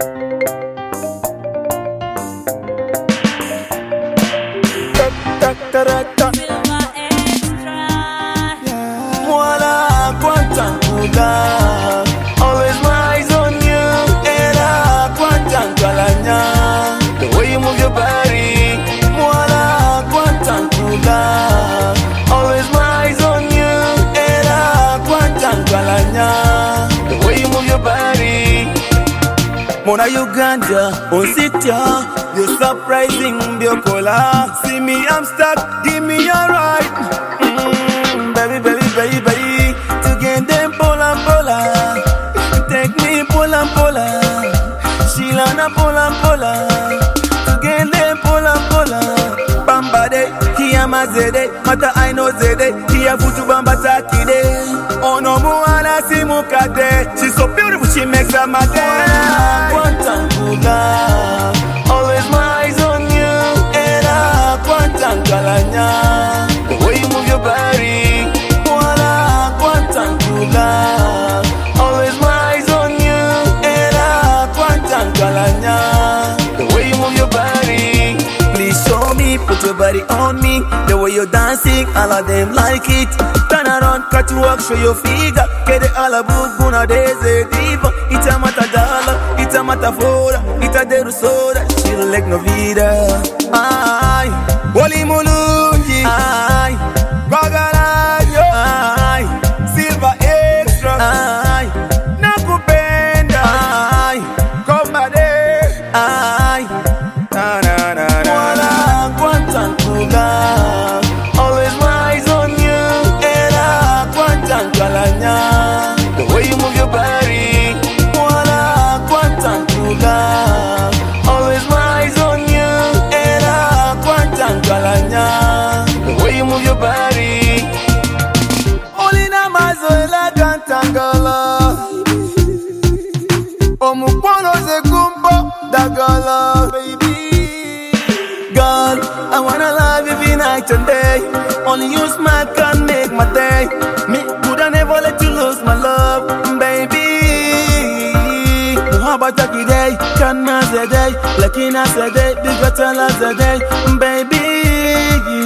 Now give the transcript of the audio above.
Mwala kwantangula, always my eyes on you. Era kwantangalanya, the way you move your body. Mwala kwantangula, always my eyes on you. Era kwantangalanya, the way you move your body. Mona Uganda, on Sitya, you're surprising, Biokola. See me, I'm stuck, give me a ride. Baby, to get them pola. Take me pola. Shilana pola. To get them pola. Bamba de, Kiyama zede, Mata I know zede, Kia futu bamba takide. Ono muana simukade. She's so beautiful, she makes her my day. Kwantangula, always my eyes on you. Era kwantangalanya, the way you move your body. Always my eyes on you. Era kwantangalanya, the way you move your body. Please show me, put your body on me. The way you're dancing, all of them like it. Turn around, cut you walk, show your figure. Kede ala buguna deze diva. Ita mata dala, ita mata fora, ita deru soda. She like no vida. Ay, wali mulungi. Ay, bagarayo. Ay, silver extra. Ay, nakupenda. Ay, komade. Ay, na. Mwala kwantangula, always my eyes on you. Era kwantangalanya, the way you move your body. Mwala kwantangula, always my eyes on you. Era kwantangalanya, the way you move your body. Olina mazoela kantangala, omukono zekumbo dagala, baby. Girl, I wanna love you every night and day. Only you smile can make my day. Me coulda never let you lose my love, baby. Muhabata kidai, kana zedai, lakina zedai, bigotala zedai, baby.